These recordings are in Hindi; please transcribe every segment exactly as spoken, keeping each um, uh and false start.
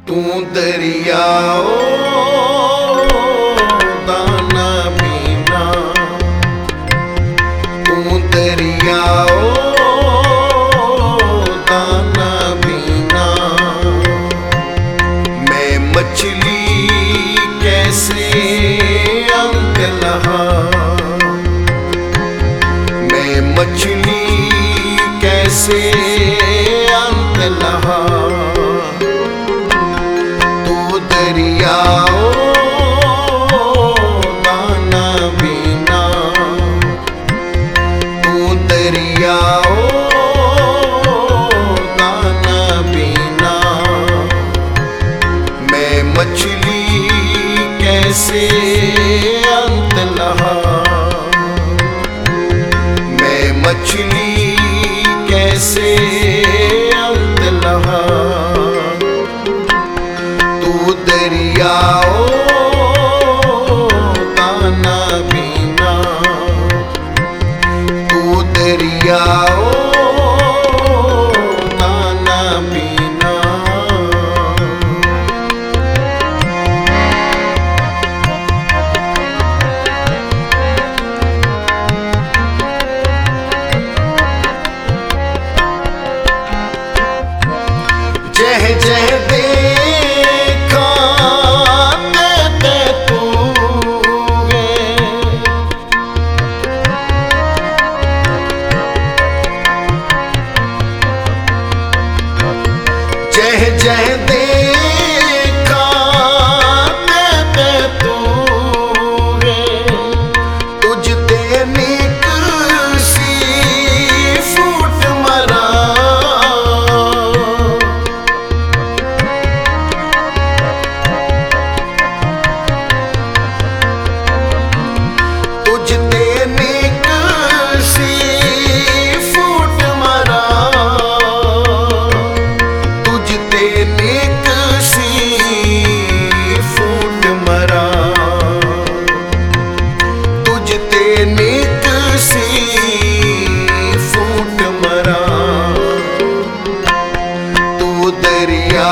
तू दरिया ओ दाना पीना, तू दरिया ओ दाना पीना। मैं मछली कैसे अंक लहा, मैं मछली कैसे अंक लहा। दरिया ओ दाना पीना, तू दरिया ओ दाना पीना। मैं मछली कैसे अंत लहा, मैं मछली कैसे अंत लहा। दरिया ओ दाना पीना, तू दरिया ओ दाना पीना। जह जह दे जह जह देखा ते तू गे, तुझ ते निक सी फूट मरा। तुझ ते निक सी फूट मरा, निक सी फूट मरा। तुझ ते निक सी फूट मरा। तू दरिया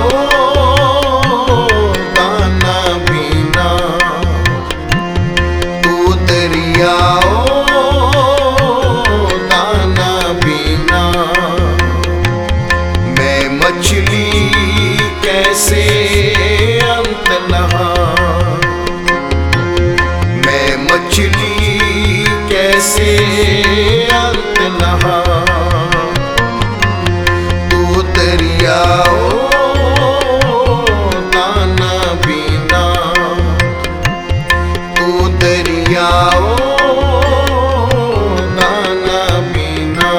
ओ दाना पीना, तू दरिया ओ दाना पीना। मैं मछली कैसे अंत लहा, मैं मछली कैसे अंत लहा। तू दरिया ओ दाना पीना, तू दरिया ओ दाना पीना।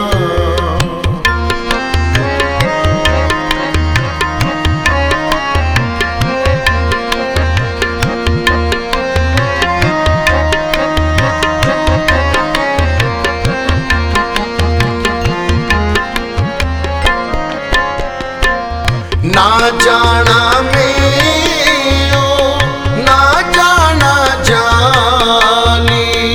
ना जाना मैं ओ ना जाना जानी,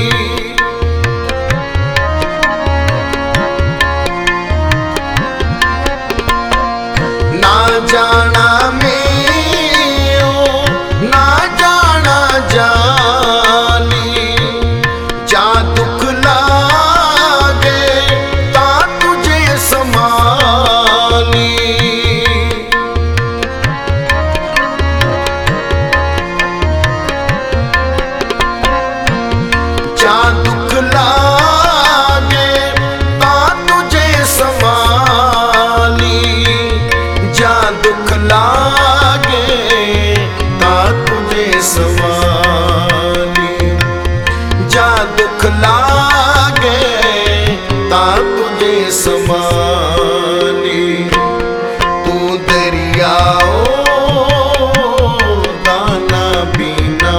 ना जाना मैं ओ ना जाना जानी। जा दुख लागे ता तुझे संभाली, जा दुख लागे ता तुझे संभाली। जा दुख लागे ता तुझे संभाली, जा दुख लागे ता तुझे संभाली। तू दरिया ओ दाना पीना,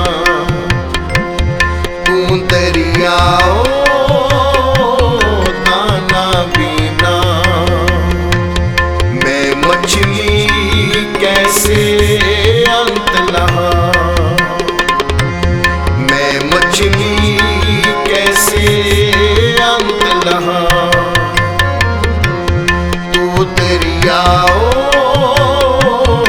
तू दरिया ओ दाना पीना। मैं मछली कैसे अंत लहा, मैं मछली कैसे अंत लहा। तू दरिया ओ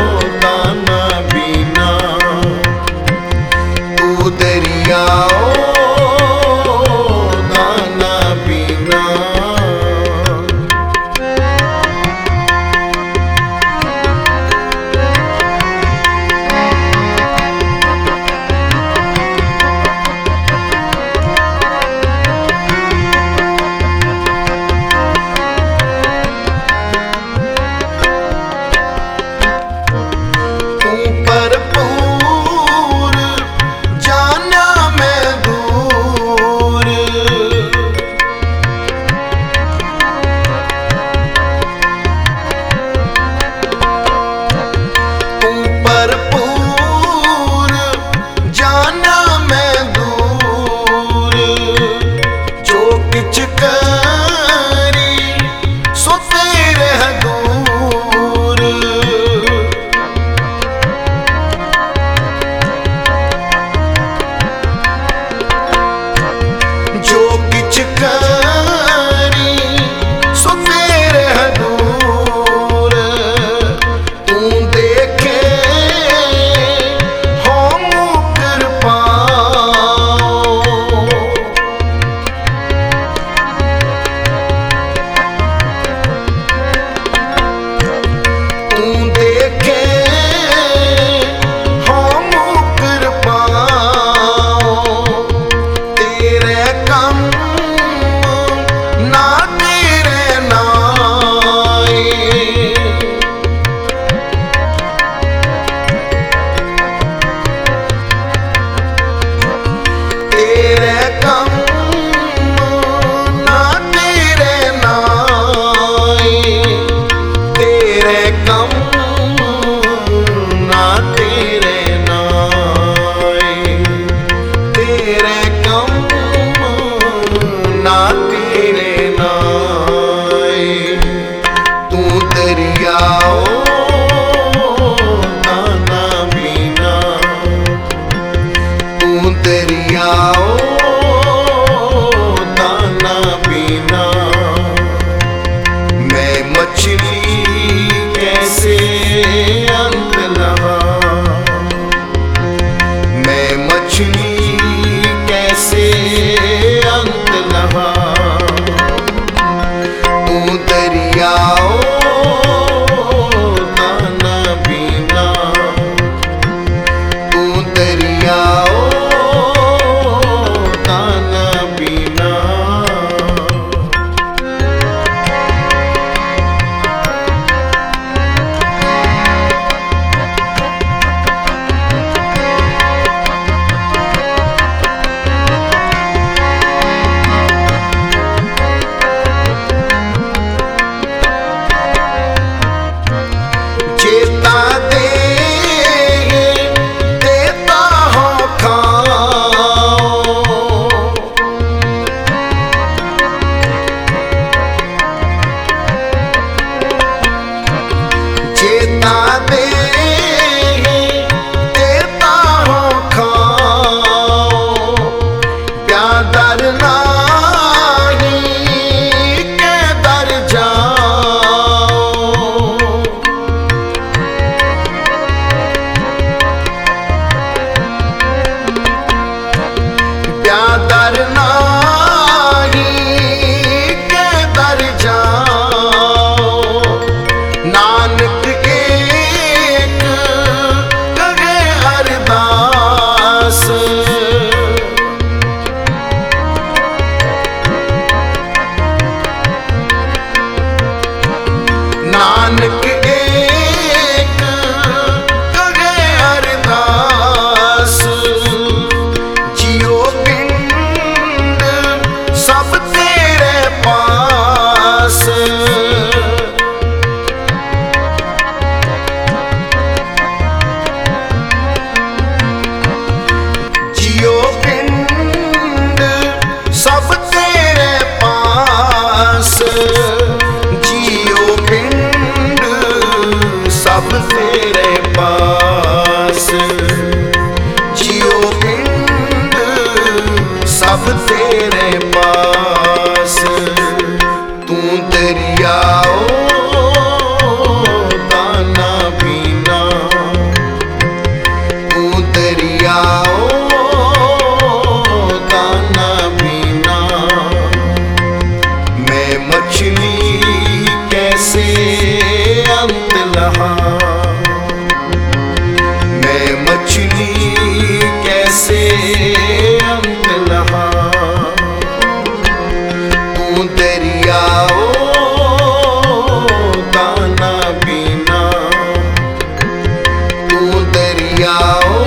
दरियाओं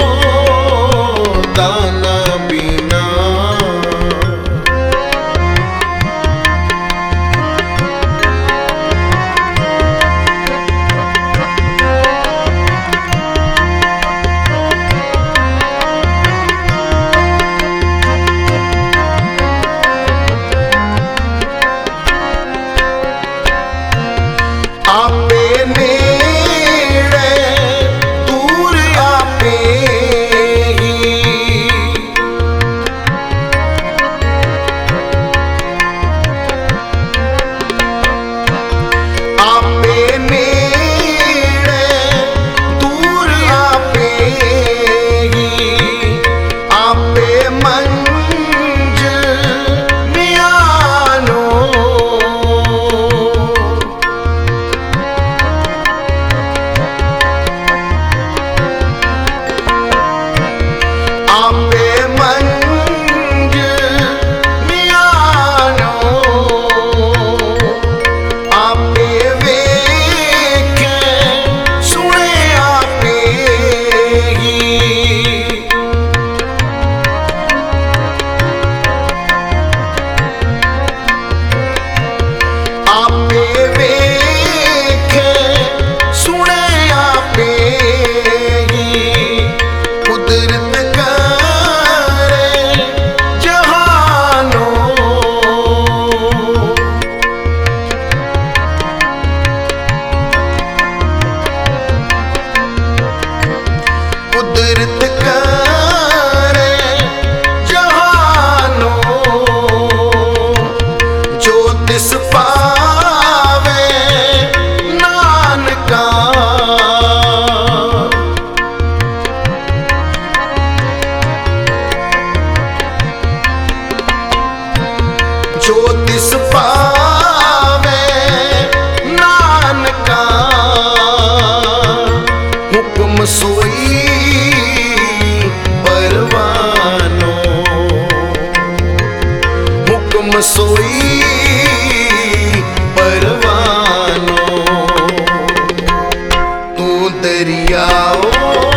दाना बिना। आपे नेड़े दूर आपे ही, आपे नेड़े दूर आपे ही, आपे मंजिल मियानो। आपे मंजिल मियानो, आपे वेखे सुने आपे ही। आपे वेखे सुने आपे ही, कुदरत कुदरत करे जहानो, जो तिस पावे नानका। जो तिस पावे नानका, हुक्म सोई परवानो, हुक्म सोई परवानो। तू दरियाओ